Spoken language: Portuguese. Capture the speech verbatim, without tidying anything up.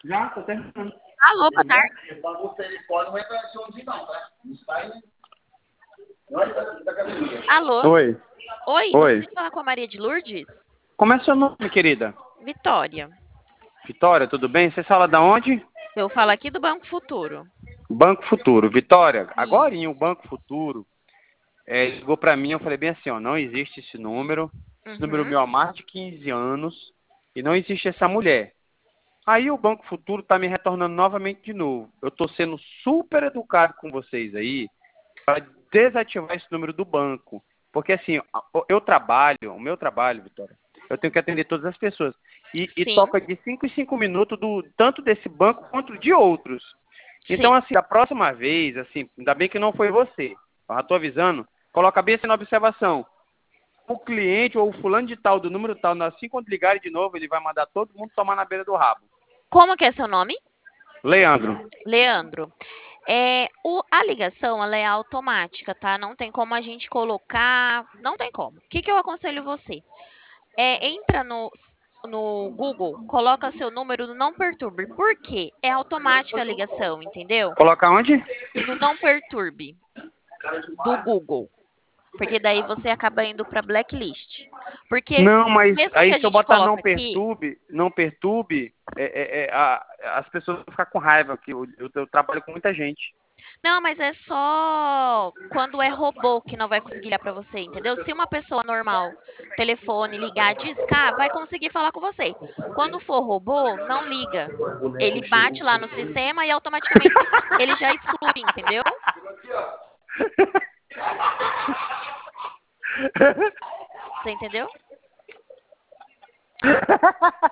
Já, tô terminando. Alô, boa tarde. O telefone não é pra onde não, tá? Não sai, né? Não é da academia. Alô? Oi. Oi, Oi. gostaria de falar com a Maria de Lourdes? Como é seu nome, querida? Vitória. Vitória, tudo bem? Você fala da onde? Eu falo aqui do Banco Futuro. Banco Futuro. Vitória, agora Isso. o Banco Futuro é, ligou pra mim, eu falei bem assim, ó, não existe esse número. Esse número Uhum. meu há mais de quinze anos e não existe essa mulher. Aí o Banco Futuro tá me retornando novamente de novo. Eu tô sendo super educado com vocês aí para desativar esse número do banco. Porque assim, eu trabalho, o meu trabalho, Vitória, eu tenho que atender todas as pessoas. E, e Sim, toca de cinco em cinco minutos do, tanto desse banco quanto de outros. Então, sim. assim, da próxima vez, assim, ainda bem que não foi você. Eu já tô avisando, coloca bem assim na observação. O cliente ou o fulano de tal, do número tal, assim quando ligarem de novo, ele vai mandar todo mundo tomar na beira do rabo. Como que é seu nome? Leandro. Leandro. É, o, a ligação, ela é automática, tá? Não tem como a gente colocar, não tem como. O que, que eu aconselho você? É, entra no, no Google, coloca seu número no não perturbe. Por quê? É automática a ligação, entendeu? Coloca onde? No não perturbe do Google. Porque daí você acaba indo para blacklist. Porque Não, mas mesmo que aí a se eu gente botar não coloca aqui, perturbe, não perturbe, é, é, é, a- as pessoas vão ficar com raiva, que eu, eu, eu trabalho com muita gente. não, mas é só quando é robô que não vai conseguir ligar para você, entendeu? Se uma pessoa normal, telefone, ligar, discar, vai conseguir falar com você. Quando for robô, não liga. Ele bate lá no sistema e automaticamente ele já exclui, entendeu? Você entendeu?